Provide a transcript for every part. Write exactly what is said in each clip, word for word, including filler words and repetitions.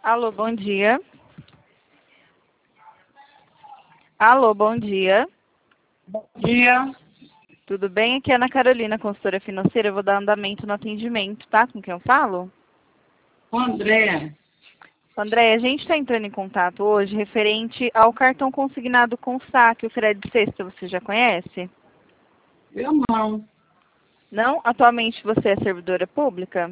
Alô, bom dia. Alô, bom dia. Bom dia. Tudo bem? Aqui é a Ana Carolina, consultora financeira. Eu vou dar andamento no atendimento, tá? Com quem eu falo? André. André, a gente está entrando em contato hoje referente ao cartão consignado com saque, o Fred Sexta. Você já conhece? Eu não. Não? Atualmente você é servidora pública?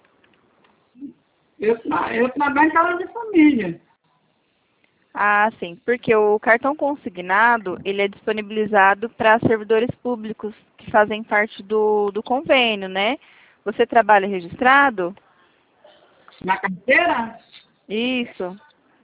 Eu, tra eu trabalho em casa de família. Ah, sim. Porque o cartão consignado, ele é disponibilizado para servidores públicos que fazem parte do, do convênio, né? Você trabalha registrado? Na carteira? Isso.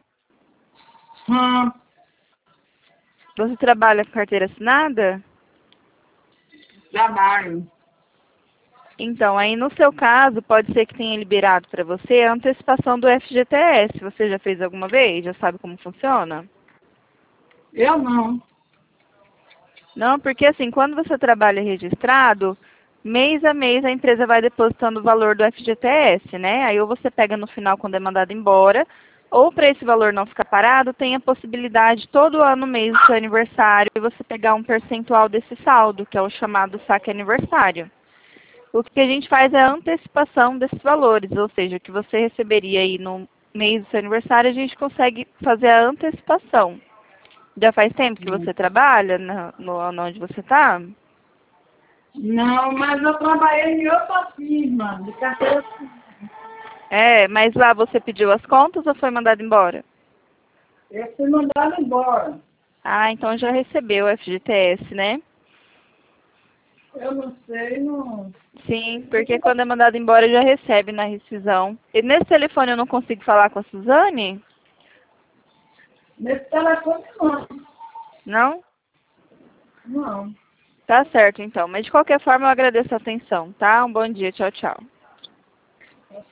Hum, Você trabalha com carteira assinada? trabalho. Então, aí no seu caso, pode ser que tenha liberado para você a antecipação do F G T S. Você já fez alguma vez? Já sabe como funciona? Eu não. Não, porque assim, quando você trabalha registrado, mês a mês a empresa vai depositando o valor do F G T S, né? Aí ou você pega no final quando é mandado embora, ou para esse valor não ficar parado, tem a possibilidade todo ano, mês do seu aniversário, você pegar um percentual desse saldo, que é o chamado saque aniversário. O que a gente faz é a antecipação desses valores, ou seja, o que você receberia aí no mês do seu aniversário, a gente consegue fazer a antecipação. Já faz tempo que Hum. você trabalha na, no, onde você está? Não, mas eu trabalhei em outra firma de carteira. É, mas lá você pediu as contas ou foi mandado embora? Eu fui mandado embora. Ah, então já recebeu o F G T S, né? Eu não sei, não. Sim, porque quando é mandado embora já recebe na rescisão. E nesse telefone eu não consigo falar com a Suzane? Nesse telefone não. Não? Não. Tá certo então, mas de qualquer forma eu agradeço a atenção, tá? Um bom dia, tchau, tchau.